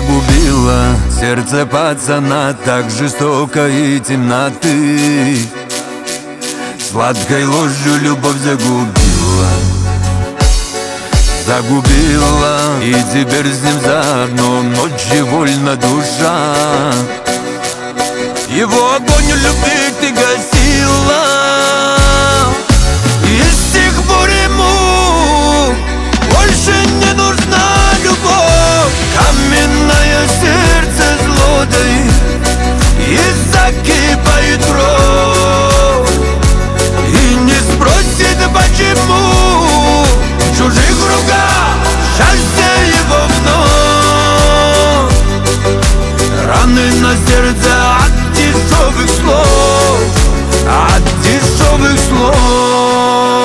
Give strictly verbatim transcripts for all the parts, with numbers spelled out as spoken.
Загубила сердце пацана так жестоко и темноты. Сладкой ложью любовь загубила. Загубила, и теперь с ним заодно ночью вольна душа. Его огонь любви ты гасила, и с тех пор ему больше не нужна любовь. Каменное сердце зло таит, и закипает кровь, и не спросит почему. В чужих руках счастье его вновь. Раны на сердце от дешевых слов, от дешевых слов.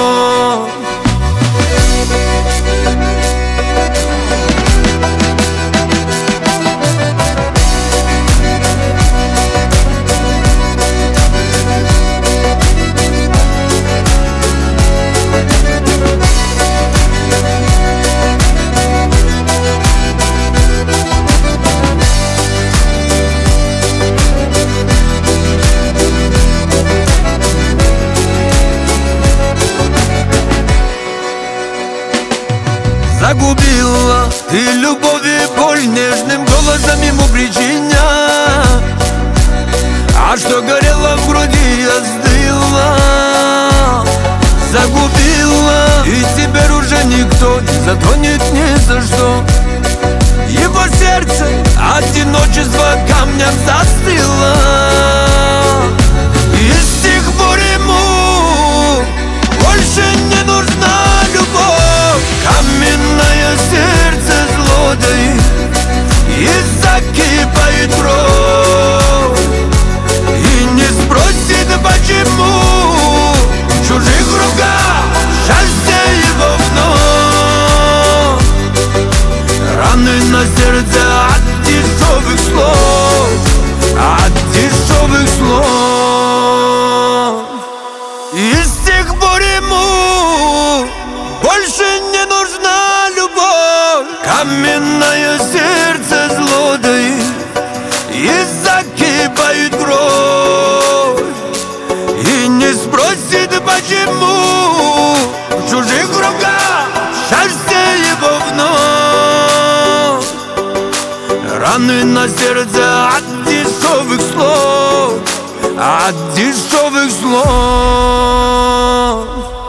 Загубила ты любовь и боль, нежным голосом ему причиня. А что горело в груди, остыло. Загубила, и теперь уже никто не затронет ни за что. Его сердце одиночество камнем застыло, и с тех пор ему больше не нужна любовь. Каменное сердце зло таит, и закипает кровь, и не спросит почему. В чужих руках счастье его вновь. Раны на сердце от дешевых слов, от дешевых слов. И с тех пор ему больше не нужна любовь. Каменное сердце зло таит, и закипает кровь, и не спросит почему. В чужих руках счастье его вновь. Раны на сердце от дешевых слов, от дешевых слов.